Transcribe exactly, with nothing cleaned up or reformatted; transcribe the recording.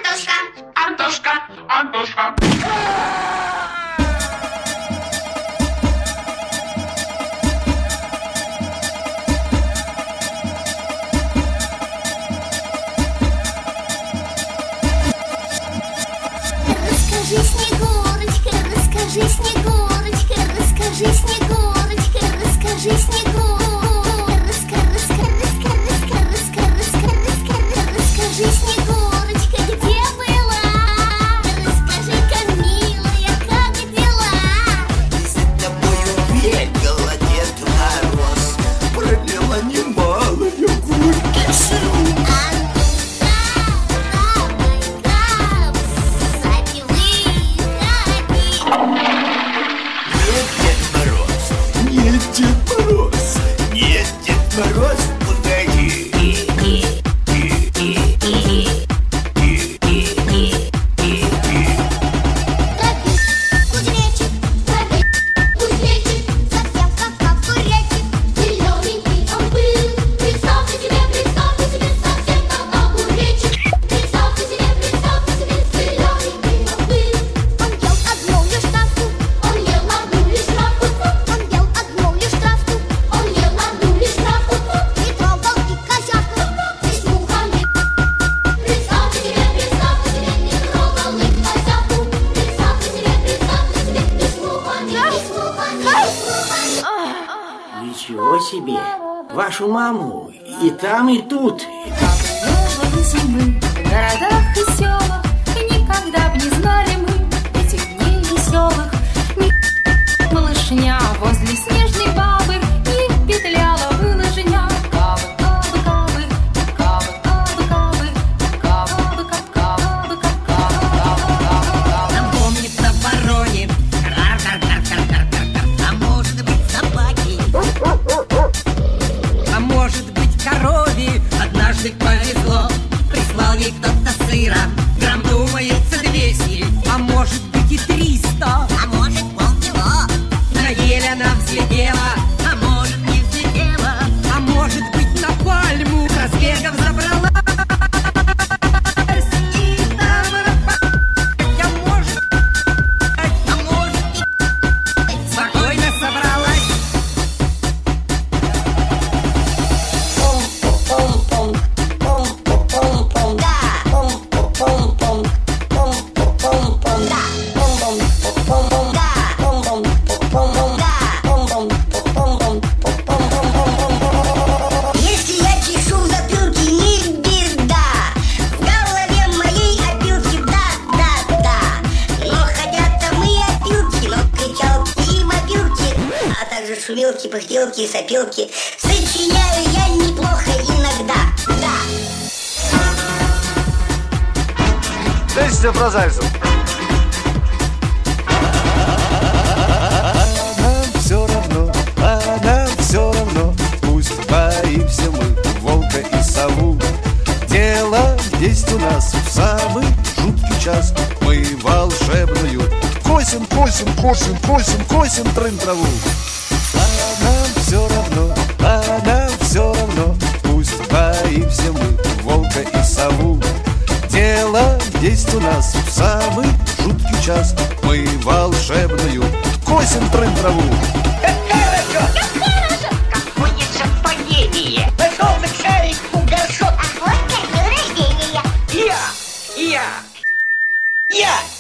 Антошка, Антошка, Антошка. Расскажи, Снегурочка, расскажи, Снегурочка, расскажи, Снегурочка, расскажи, Снегурочка, раска, раска, раска, раска, раска, раска, раска, расскажи, Снегурочка, где была? Расскажи-ка, милая, как дела? За тобою бегала Дед Мороз, пролила немалую горьких слез. Нет, Дед Мороз, нет, Дед Мороз, погоди. Кузнечик, кузнечик, совсем как огуречек. Зелененький он был. Представьте себе, представьте себе, совсем как огуречек. Представьте себе, представьте себе, зелененький он был. Он ел одну лишь травку, он ел одну лишь травку. Он ел одну лишь травку, он ел одну лишь травку. И трогал и козявку, и с мухами. Представьте себе, представьте себе, не трогал и козявку. Представьте себе, представьте себе, и с мухами, и с мухами, и с мухами. Ничего себе! Вашу маму и там, и тут. Выросли мы в городах и селах, и никогда б не знали мы этих дней веселых. Ни малышня возле снежной бабы не петляла бы лыжня. Кабы, кабы, кабы, кабы, кабы, кабы, кабы, кабы, кабы, кабы, кабы. Напомнит на вороне. Кар-кар-кар-кар-кар-кар. А может быть собаки. А может быть корове. Однажды повезло. Прислал ей кто-то сыра. Грамм думается двести. А может быть и триста. А может полкило. На еле она взлетела. А может не взлетела. А может быть на пальму. С разбегов забралась. И там она по- а может, а может и спокойно собралась. Если я чешу в затылке, не беда. В голове моей опилки, да-да-да. Но хотят там и опилки, но кричалки и мобилки, а также шумелки, пыхтелки и сопелки сочиняю я неплохо иногда, да. Дайте про Зайцев. Нам все равно, а нам все равно. Пусть боимся мы волка и сову. Дело есть у нас в самый жуткий час. Мы волшебную косим, косим, косим, косим, косим трын траву. А нам все равно, а нам все равно. Пусть боимся мы волка и сову. Дело есть у нас в самый жуткий час. Мы волшебную косим трын траву. Какое совпадение! Пошел бы шарик у горшок. А вот день рождения. Я, я, я.